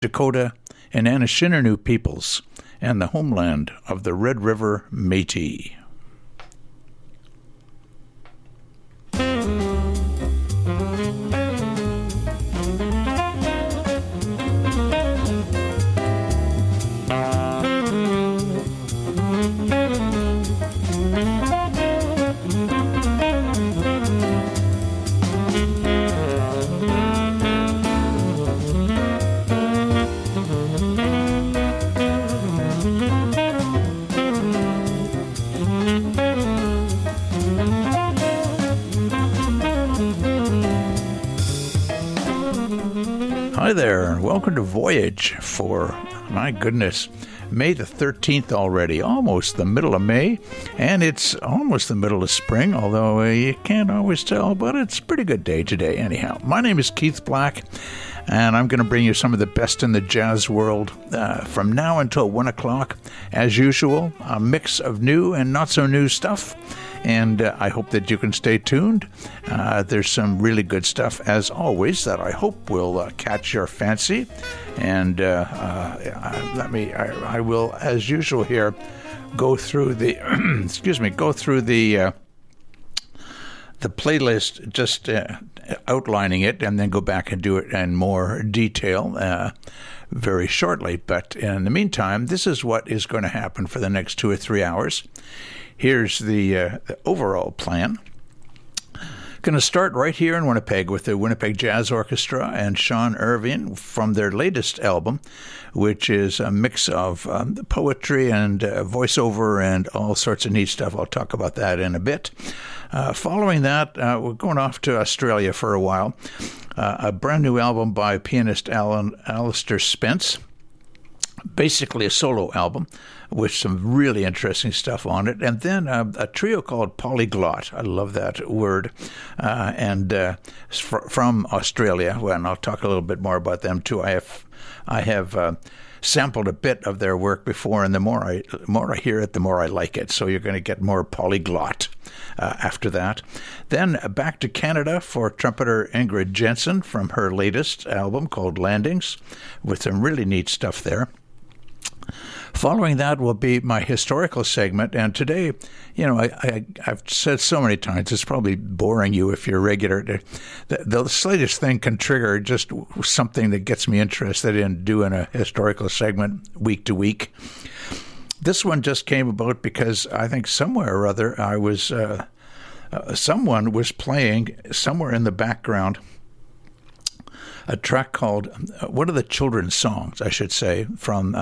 Dakota, and Anishinaabe peoples, and the homeland of the Red River Métis. Hi there, and welcome to Voyage for, my goodness, May the 13th already, almost the middle of May, and it's almost the middle of spring, although you can't always tell, but it's a pretty good day today anyhow. My name is Keith Black, and I'm going to bring you some of the best in the jazz world from now until 1 o'clock. As usual, a mix of new and not so new stuff. And I hope that you can stay tuned. There's some really good stuff, as always, that I hope will catch your fancy. And I will, as usual here, go through the, the playlist, just outlining it, and then go back and do it in more detail very shortly. But in the meantime, this is what is going to happen for the next 2 or 3 hours. Here's the overall plan. Going to start right here in Winnipeg with the Winnipeg Jazz Orchestra and Sean Irving from their latest album, which is a mix of poetry and voiceover and all sorts of neat stuff. I'll talk about that in a bit. Following that, we're going off to Australia for a while. A brand new album by pianist Alistair Spence. Basically a solo album with some really interesting stuff on it. And then a trio called Polyglot. I love that word. From Australia. Well, and I'll talk a little bit more about them too. I have sampled a bit of their work before, and the more I hear it, the more I like it. So you're going to get more Polyglot after that. Then back to Canada for trumpeter Ingrid Jensen from her latest album called Landings, with some really neat stuff there. Following that will be my historical segment, and today, I've said so many times, it's probably boring you if you're regular. The slightest thing can trigger just something that gets me interested in doing a historical segment week to week. This one just came about because I think somewhere or other someone was playing somewhere in the background a track called one of the children's songs, I should say, from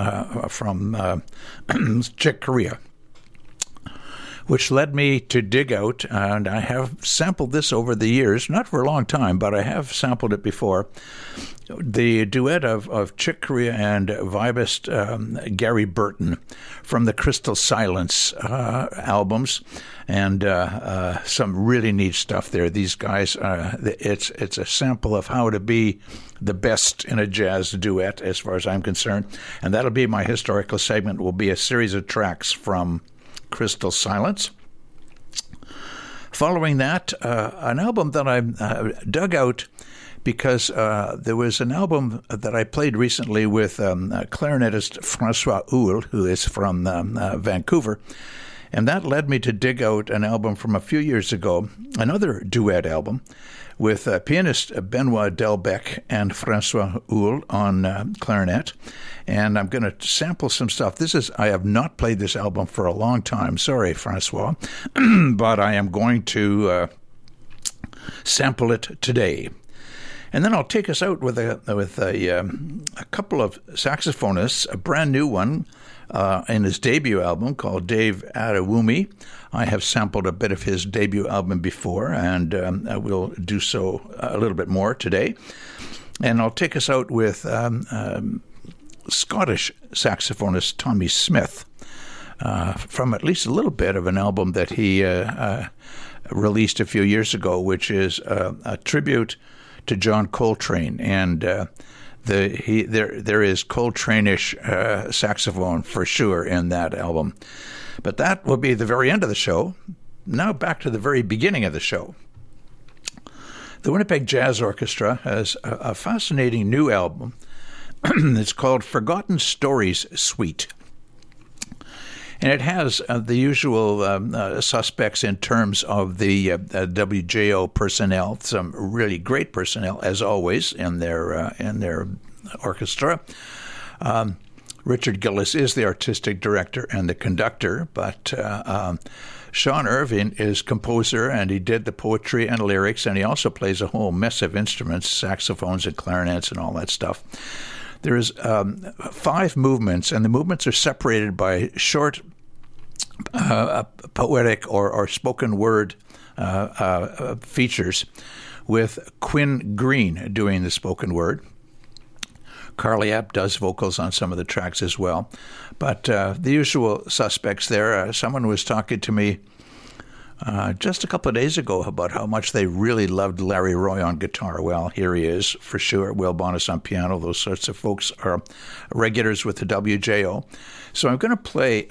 Chick Corea, which led me to dig out, and I have sampled this over the years, not for a long time, but I have sampled it before, the duet of Chick Corea and vibist Gary Burton from the Crystal Silence albums, and some really neat stuff there. These guys, it's a sample of how to be the best in a jazz duet, as far as I'm concerned, and that'll be my historical segment. Will be a series of tracks from Crystal Silence. Following that, an album that I dug out because there was an album that I played recently with clarinetist Francois Houle, who is from Vancouver, and that led me to dig out an album from a few years ago, another duet album, with pianist Benoit Delbecq and Francois Houle on clarinet. And I'm going to sample some stuff. I have not played this album for a long time. Sorry, Francois. But I am going to sample it today. And then I'll take us out with a couple of saxophonists, a brand new one in his debut album called Dave Adewumi. I have sampled a bit of his debut album before, and I will do so a little bit more today. And I'll take us out with Scottish saxophonist Tommy Smith from at least a little bit of an album that he released a few years ago, which is a tribute to John Coltrane, and there is Coltrane-ish saxophone for sure in that album. But that will be the very end of the show. Now back to the very beginning of the show. The Winnipeg Jazz Orchestra has a fascinating new album It's called Forgotten Stories Suite. And it has the usual suspects in terms of the WJO personnel, some really great personnel, as always, in their orchestra. Richard Gillis is the artistic director and the conductor, but Sean Irving is composer, and he did the poetry and lyrics, and he also plays a whole mess of instruments, saxophones and clarinets and all that stuff. There's 5 movements, and the movements are separated by short poetic or spoken word features, with Quinn Green doing the spoken word. Carly App does vocals on some of the tracks as well. But the usual suspects there. Someone was talking to me just a couple of days ago about how much they really loved Larry Roy on guitar. Well, here he is, for sure. Will Bonas on piano. Those sorts of folks are regulars with the WJO. So I'm going to play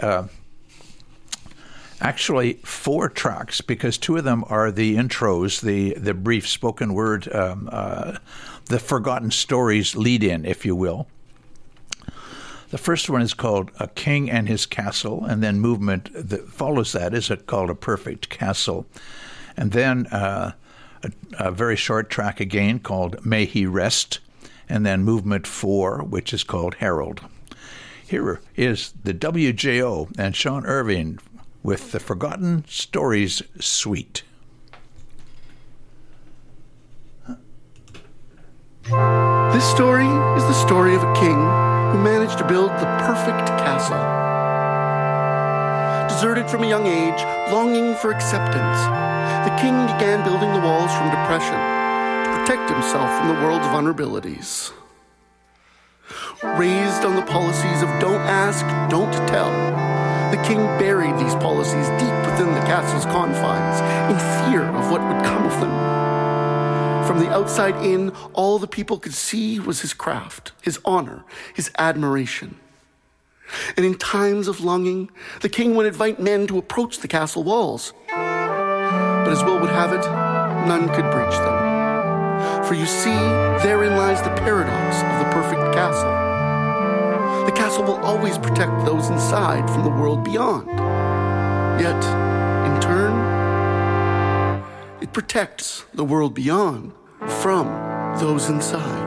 actually 4 tracks, because 2 of them are the intros, the brief spoken word, the Forgotten Stories lead-in, if you will. The first one is called A King and His Castle, and then movement that follows that is called A Perfect Castle. And then a very short track again called May He Rest, and then movement 4, which is called Herald. Here is the WJO and Sean Irving with the Forgotten Stories Suite. This story is the story of a king who managed to build the perfect castle. Deserted from a young age, longing for acceptance, the king began building the walls from depression to protect himself from the world's vulnerabilities. Raised on the policies of don't ask, don't tell, the king buried these policies deep within the castle's confines in fear of what would come of them. From the outside in, all the people could see was his craft, his honor, his admiration. And in times of longing, the king would invite men to approach the castle walls. But as will would have it, none could breach them. For you see, therein lies the paradox of the perfect castle. The castle will always protect those inside from the world beyond. Yet, in turn, it protects the world beyond from those inside.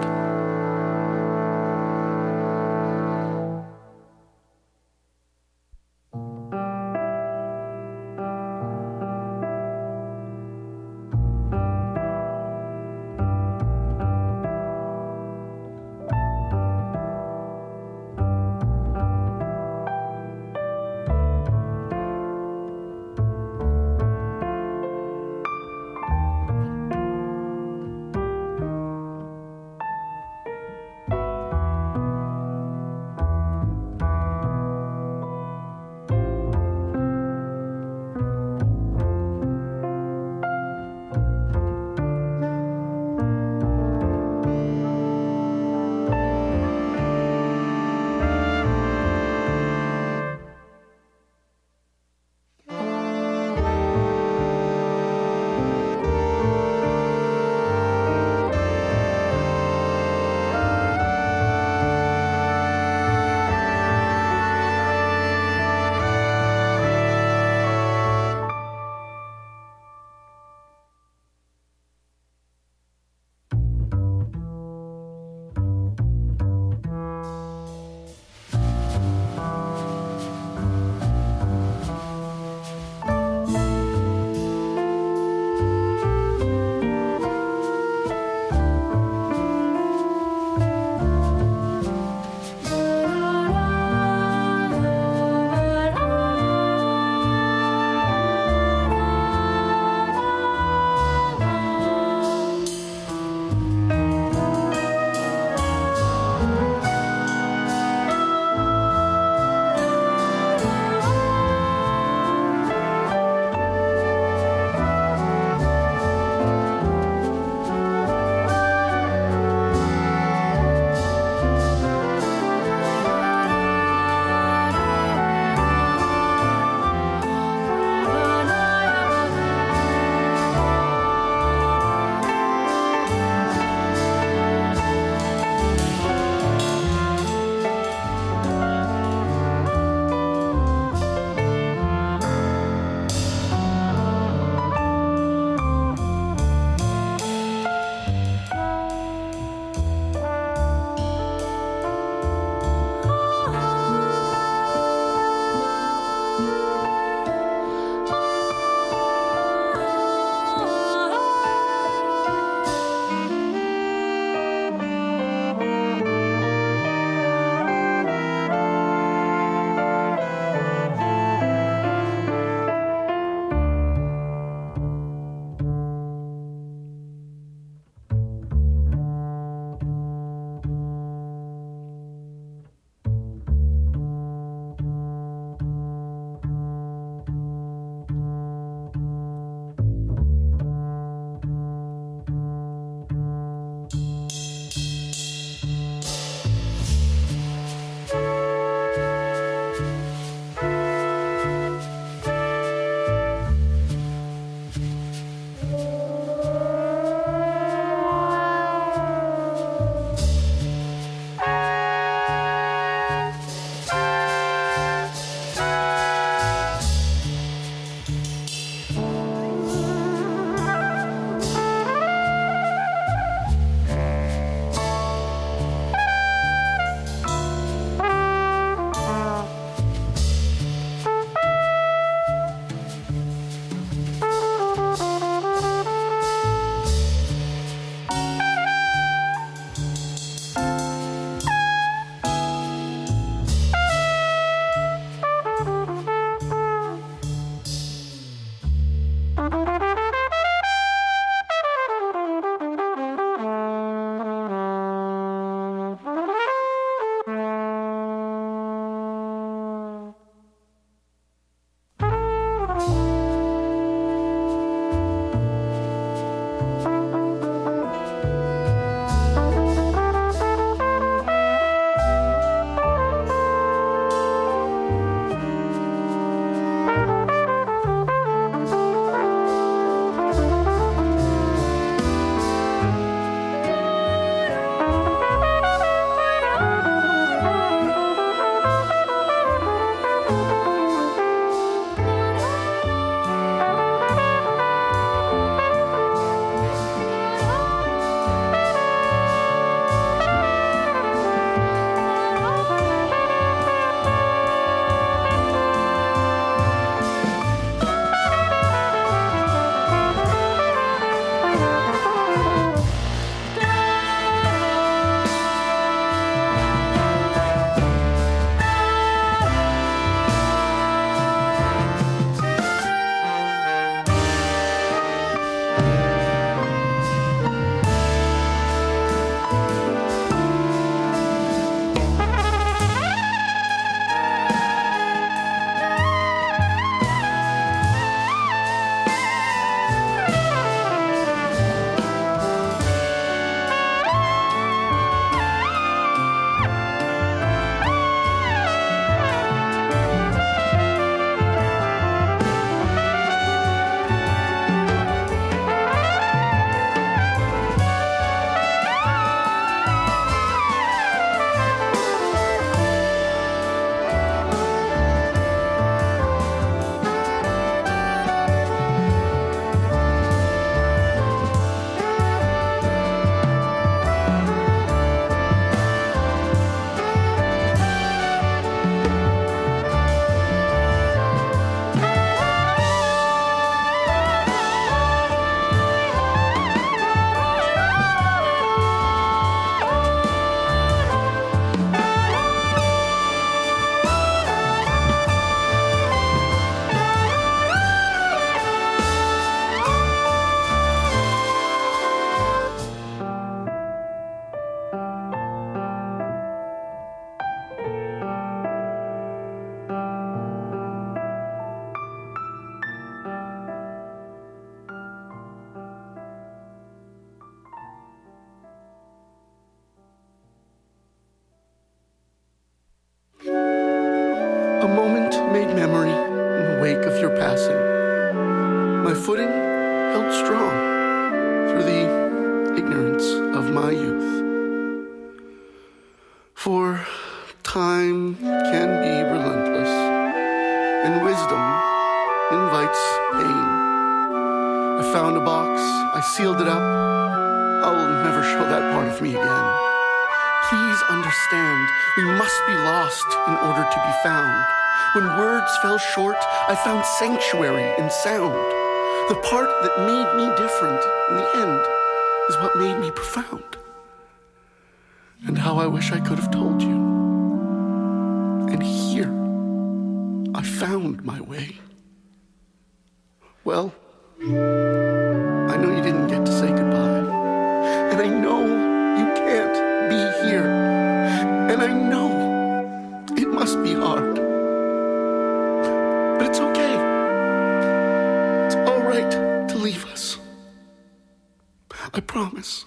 A moment made memory in the wake of your passing. My footing held strong through the ignorance of my youth. For time can be relentless, and wisdom invites pain. I found a box, I sealed it up. I will never show that part of me again. Please understand, we must be lost in order to be found. When words fell short, I found sanctuary in sound. The part that made me different in the end is what made me profound. And how I wish I could have told you. And here, I found my way. Well, I know you didn't get to say goodbye. And I know you can't be here. And I know it must be hard. But it's okay. It's all right to leave us. I promise.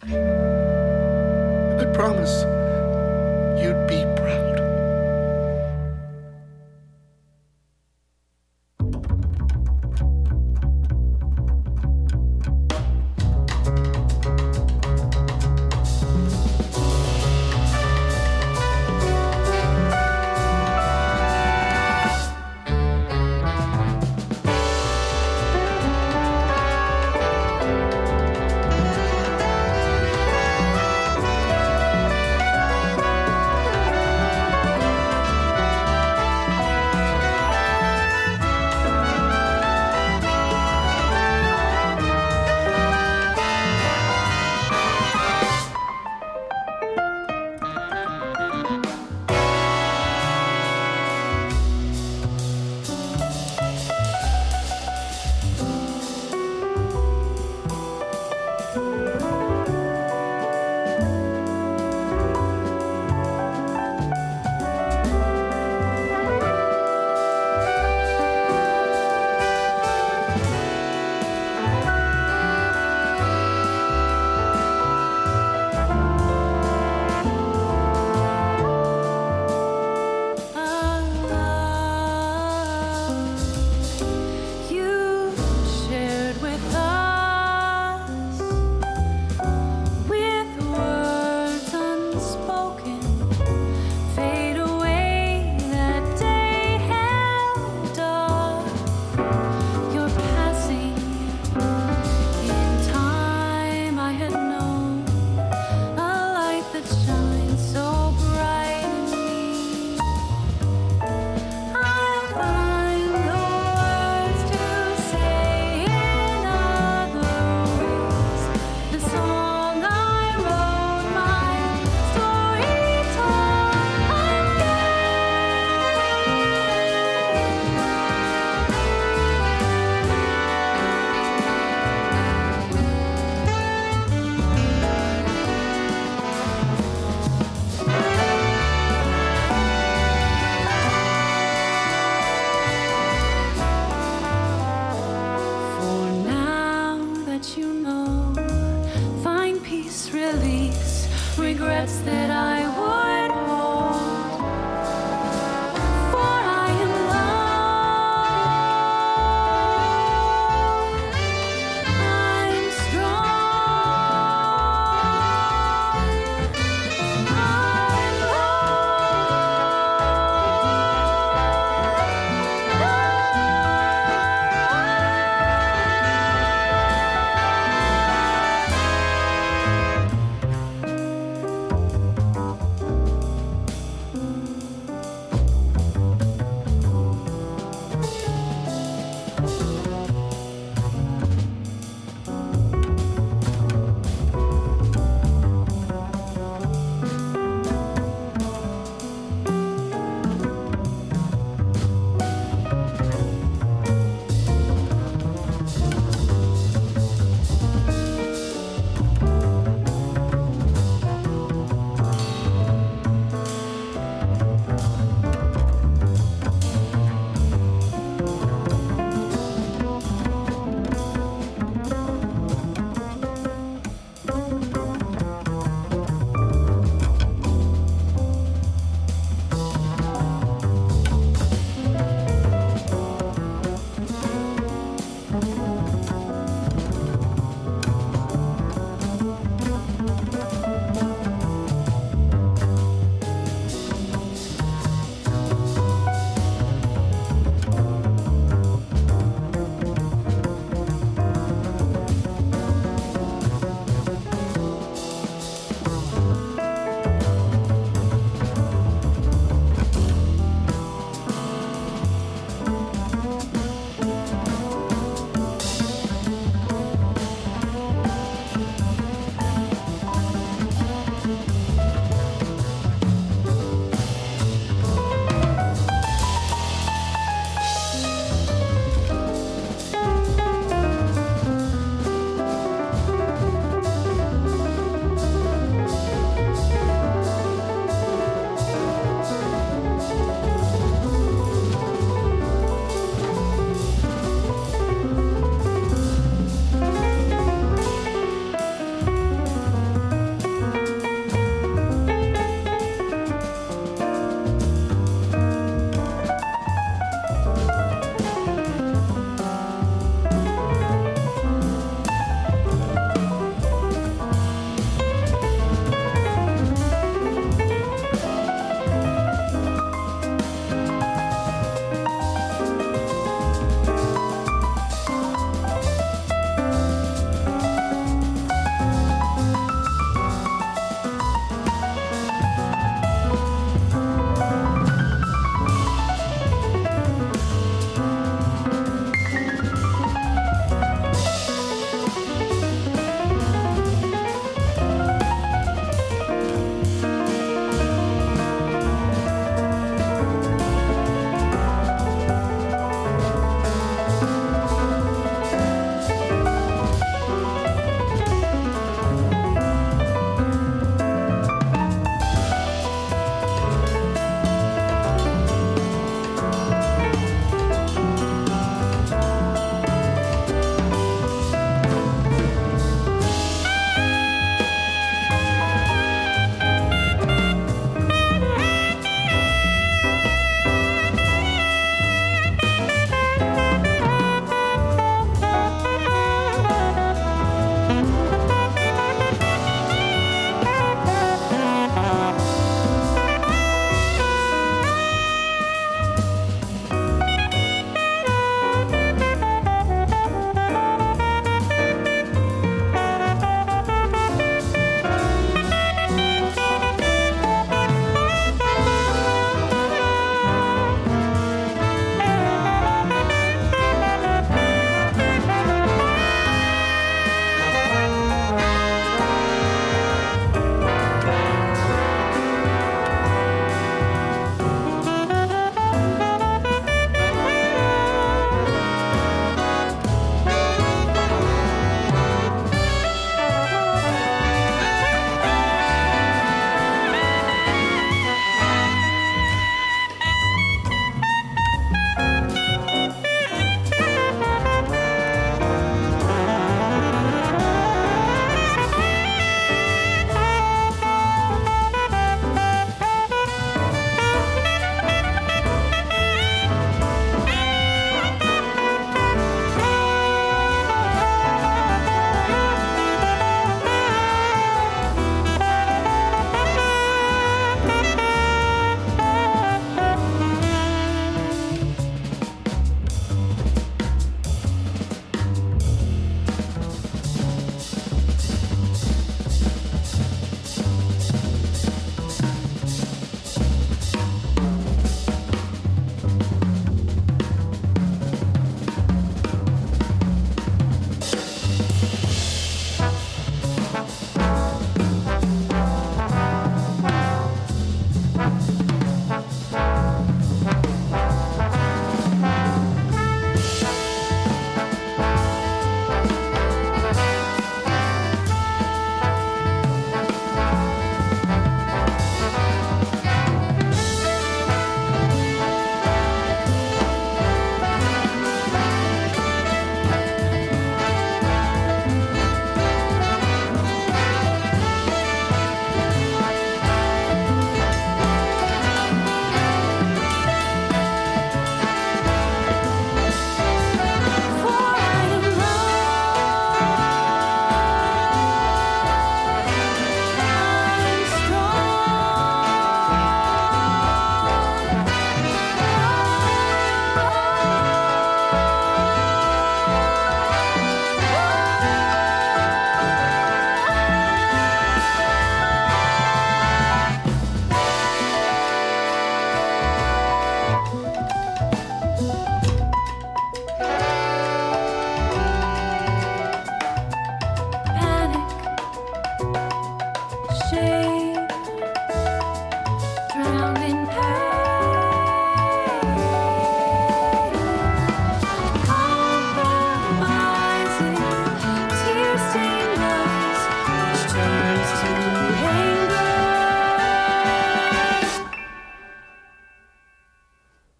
I promise you'd be proud.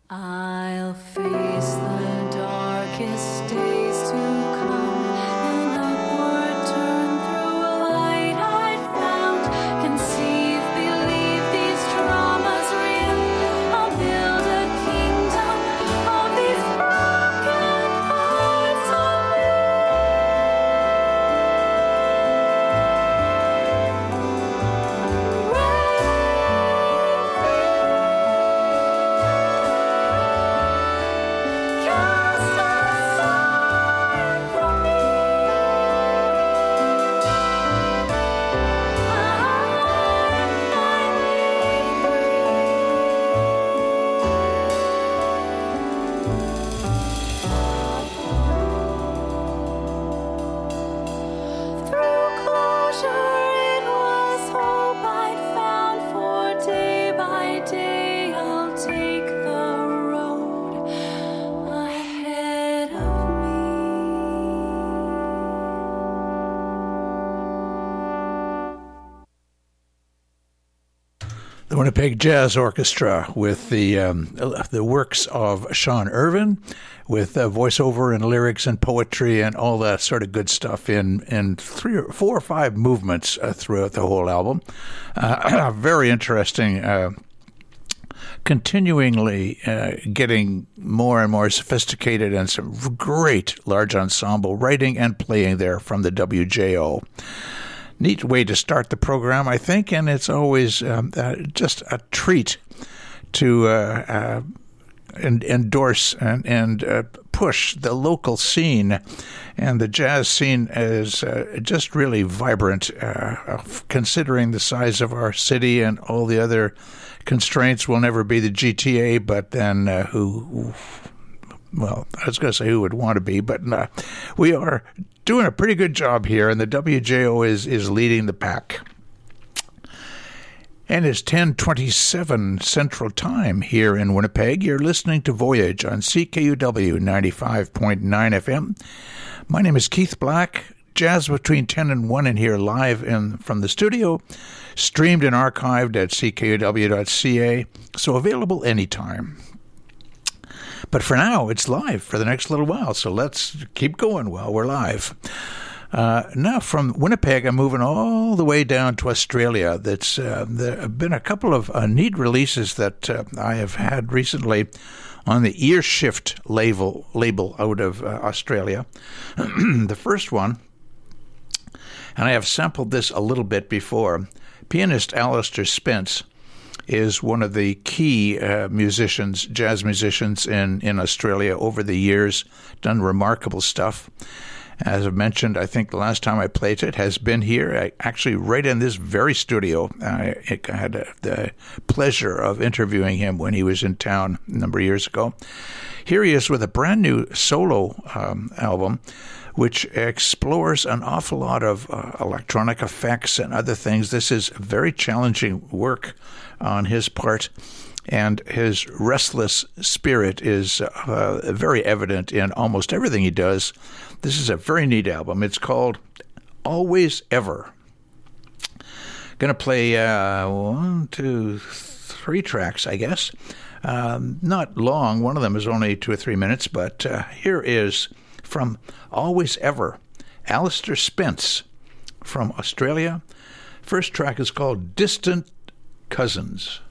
I'll face the darkest days to come and upward turn through a light I'd found. Conceive, believe these dramas real. I'll build a kingdom of these broken parts of cast aside from me. Through closure it was hope I'd found, for day by day I'll take the road ahead of me. The Winnipeg Jazz Orchestra with the works of Sean Irvin, with voiceover and lyrics and poetry and all that sort of good stuff in 4 or 5 movements throughout the whole album. Very interesting. Continually getting more and more sophisticated, and some great large ensemble writing and playing there from the WJO. Neat way to start the program, I think, and it's always just a treat to endorse and push the local scene. And the jazz scene is just really vibrant, considering the size of our city and all the other constraints. Will never be the GTA, but then well, I was going to say who would want to be, but we are doing a pretty good job here, and the WJO is leading the pack. And it's 10:27 Central Time here in Winnipeg. You're listening to Voyage on CKUW 95.9 FM. My name is Keith Black. Jazz between 10 and 1 in here live from the studio, streamed and archived at ckuw.ca, so available anytime. But for now, it's live for the next little while, so let's keep going while we're live. Now, from Winnipeg, I'm moving all the way down to Australia. There have been a couple of neat releases that I have had recently on the Ear Shift label out of Australia. The first one, and I have sampled this a little bit before, pianist Alistair Spence is one of the key jazz musicians in Australia over the years, done remarkable stuff. As I mentioned, I think the last time I played it has been here, actually right in this very studio. I had the pleasure of interviewing him when he was in town a number of years ago. Here he is with a brand new solo album, which explores an awful lot of electronic effects and other things. This is very challenging work on his part, and his restless spirit is very evident in almost everything he does. This is a very neat album. It's called Always Ever. Going to play 1, 2, 3 tracks, I guess. Not long. One of them is only 2 or 3 minutes, but here is from Always Ever, Alistair Spence from Australia. First track is called Distant Cousins.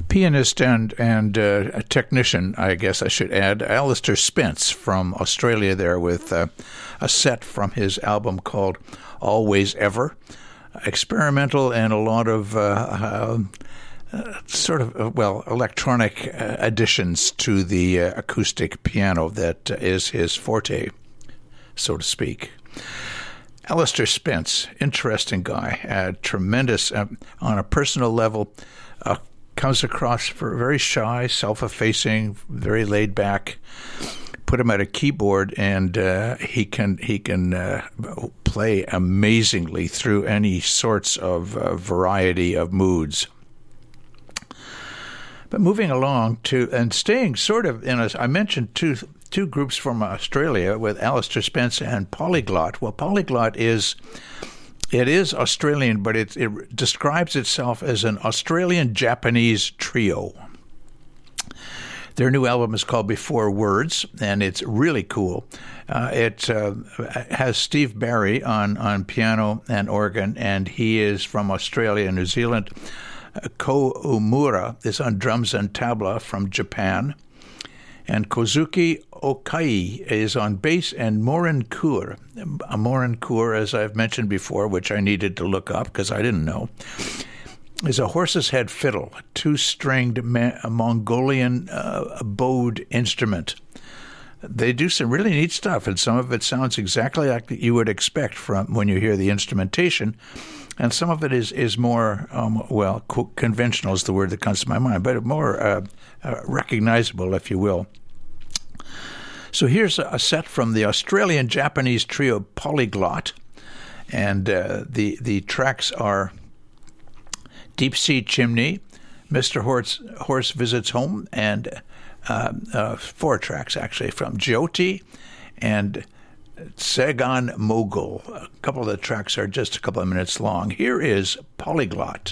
pianist and a technician, I guess I should add, Alistair Spence from Australia there with a set from his album called Always Ever. Experimental and a lot of electronic additions to the acoustic piano that is his forte, so to speak. Alistair Spence, interesting guy, tremendous on a personal level, comes across for very shy, self-effacing, very laid back. Put him at a keyboard, and he can play amazingly through any sorts of variety of moods. But moving along and staying sort of I mentioned two groups from Australia with Alistair Spence and Polyglot. Well, Polyglot is Australian, but it describes itself as an Australian-Japanese trio. Their new album is called Before Words, and it's really cool. It has Steve Barry on piano and organ, and he is from Australia and New Zealand. Ko Umura is on drums and tabla from Japan. And Kozuki Okai is on bass, and Morin Kur, as I've mentioned before, which I needed to look up because I didn't know, is a horse's head fiddle, a two-stringed Mongolian bowed instrument. They do some really neat stuff, and some of it sounds exactly like you would expect from when you hear the instrumentation, and some of it is more, conventional is the word that comes to my mind, but more recognizable, if you will. So here's a set from the Australian-Japanese trio Polyglot, and the tracks are Deep Sea Chimney, Mr. Horse Visits Home, and 4 tracks actually from Jyoti and Sagan Mogul. A couple of the tracks are just a couple of minutes long. Here is Polyglot.